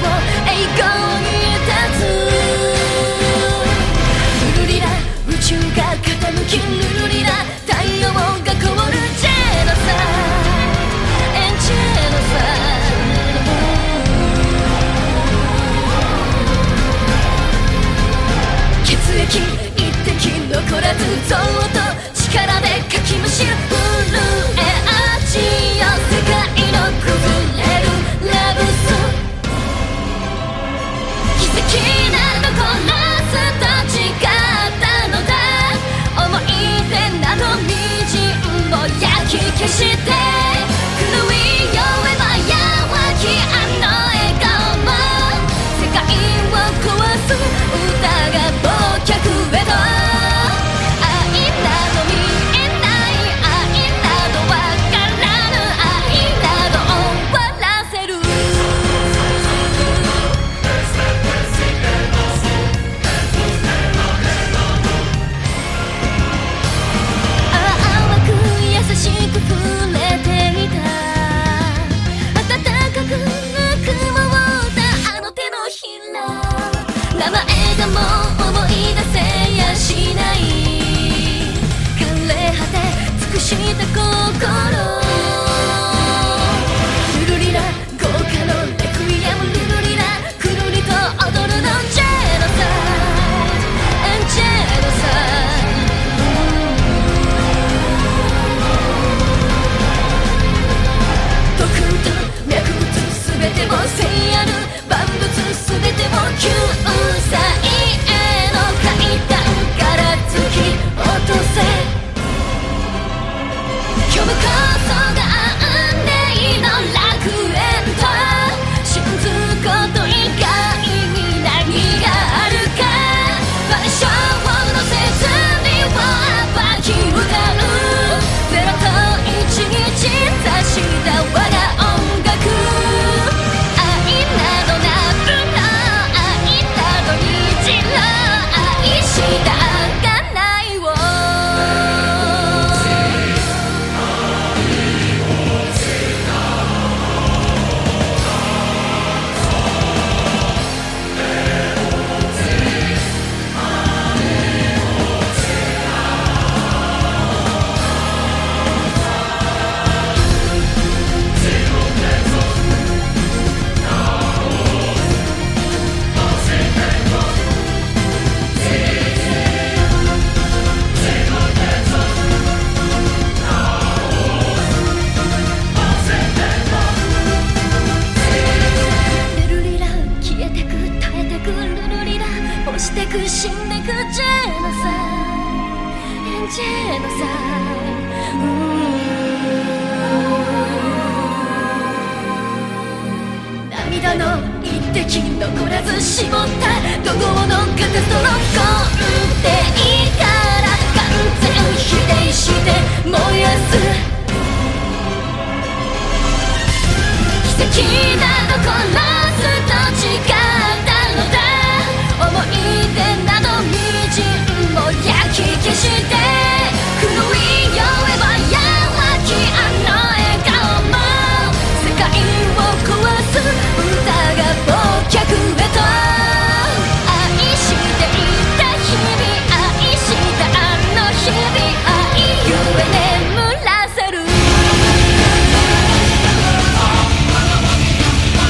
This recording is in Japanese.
栄光に立つ。ルルリラ宇宙が傾き、ルルリラ太陽が凍る。ジェノサイエンジェノサイ、血液一滴残らず、憎悪と力でかきむしる。震え味よ世界の崩れるラブス。奇跡などこなすと誓ったのだ。思い出などみじんも焼き消して、狂い弱えばやわきあの笑顔も世界を壊す。歌が忘却へと、愛など見えない、愛などわからぬ、愛など終わらせる。淡く優しく触れていた、温かくぬくもったあの手のひら。名前がもう思い出せやしない、枯れ果て尽くした心。ルルリラ豪華のレクイエム、ルルリラくるりと踊るの。ジェノサイエンジェノサイ、毒と脈打つすべても聖夜る万物すべても救済への階段から突き落とせ。虚無こそが安寧の楽園と、信ずこと以外に何があるか。万象の説理を暴き歌う。ゼロと一に鎮座した我が音楽。愛などなくの、愛などにじろ、愛したがないを。ルルリラ消えてく絶えてく、ルルリラ落ちてく死んでく。ジェノサイエンジェノサイ、涙の一滴残らず絞った怒号の形との根底から完全否定して燃やす。奇跡な